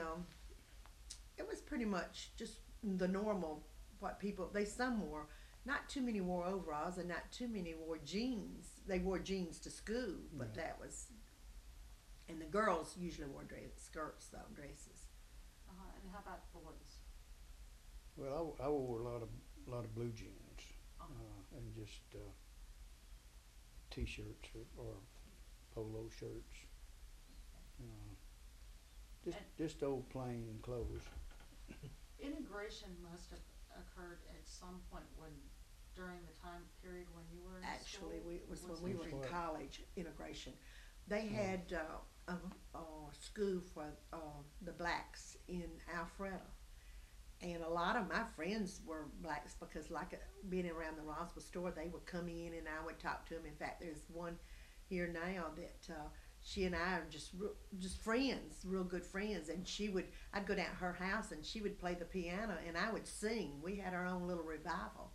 it was pretty much just the normal what people they some wore. Not too many wore overalls, and not too many wore jeans. They wore jeans to school, but Yeah. that was. And the girls usually wore skirts though, dresses. And how about boys? Well, I wore a lot of blue jeans, Uh-huh. and just t-shirts or polo shirts. Uh, just And just old plain clothes. integration must have occurred at some point when, during the time period when you were in Actually, school? it was when Was we it? were in What? college. Integration. They Oh, had a school for the blacks in Alpharetta, and a lot of my friends were blacks because, like, being around the Roswell store, they would come in and I would talk to them. In fact, there's one here now that she and I are just friends, real good friends. And I'd go down to her house and she would play the piano and I would sing. We had our own little revival.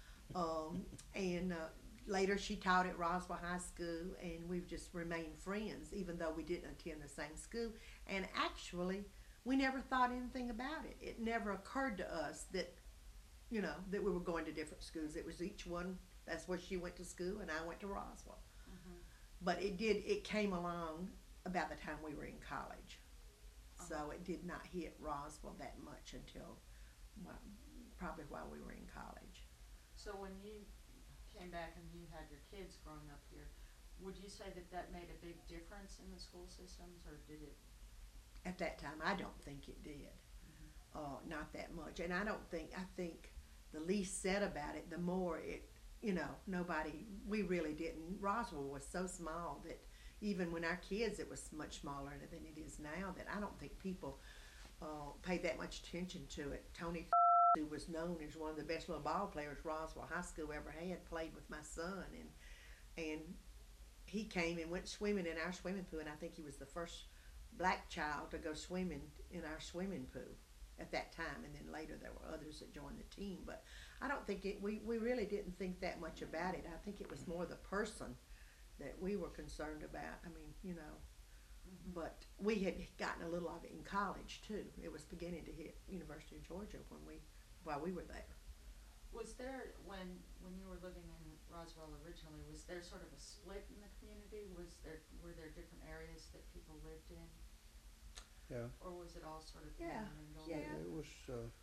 And later she taught at Roswell High School, and we've just remained friends, even though we didn't attend the same school. And actually, we never thought anything about it. It never occurred to us that that we were going to different schools. It was each one. That's where she went to school, and I went to Roswell. Mm-hmm. But it did. It came along about the time we were in college, Uh-huh. so it did not hit Roswell that much until well, probably while we were in college. So when you came back and you had your kids growing up here, would you say that that made a big difference in the school systems, or did it? At that time, I don't think it did. Mm-hmm. Not that much. And I don't think, I think the least said about it, the more it, nobody, we really didn't. Roswell was so small that even when our kids, it was much smaller than it is now, that I don't think people paid that much attention to it. Tony, who was known as one of the best little ball players Roswell High School ever had, played with my son, and he came and went swimming in our swimming pool, and I think he was the first black child to go swimming in our swimming pool at that time. And then later there were others that joined the team, but I don't think we really didn't think that much about it. I think it was more the person that we were concerned about. I mean, Mm-hmm. but we had gotten a little of it in college too. It was beginning to hit University of Georgia while we were there. Was there, when you were living in Roswell originally, was there sort of a split in the community? Were there different areas that people lived in, yeah. or was it all sort of Yeah, intermingled? yeah. It was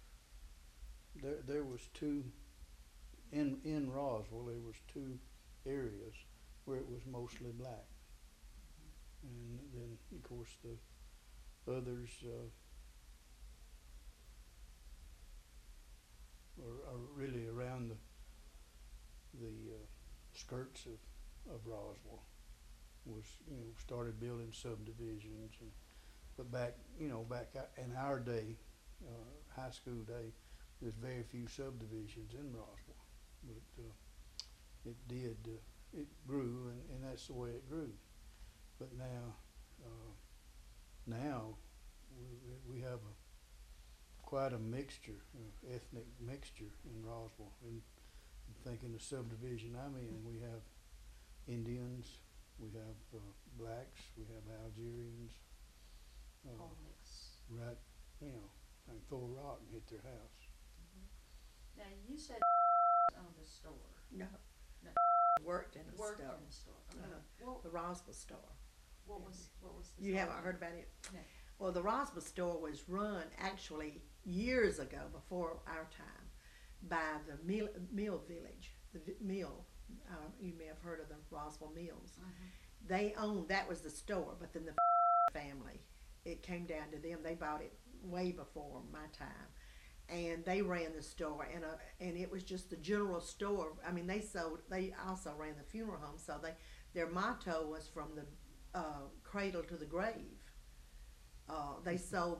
there was two in Roswell. There was two areas where it was mostly black, and then of course the others are really around the skirts of Roswell. Was started building subdivisions, and but back in our day, high school day, there's very few subdivisions in Roswell, but it did it grew, and that's the way it grew. But now we have quite a mixture, ethnic mixture in Roswell. And I'm thinking the subdivision I'm in, we have Indians, we have blacks, we have Algerians. Whole Uh, mix. right, I can throw a rock and hit their house. Mm-hmm. Now you said owned a store. No, No, worked in a worked store, in a store. Okay. the Roswell store. What was the You store? haven't heard about it? No. Well, the Roswell store was run actually years ago, before our time, by the Mill Village, mill. You may have heard of the Roswell Mills. Mm-hmm. They owned that was the store, but then the family, it came down to them. They bought it way before my time, and they ran the store, and it was just the general store. I mean, they also ran the funeral home, so their motto was from the cradle to the grave. They sold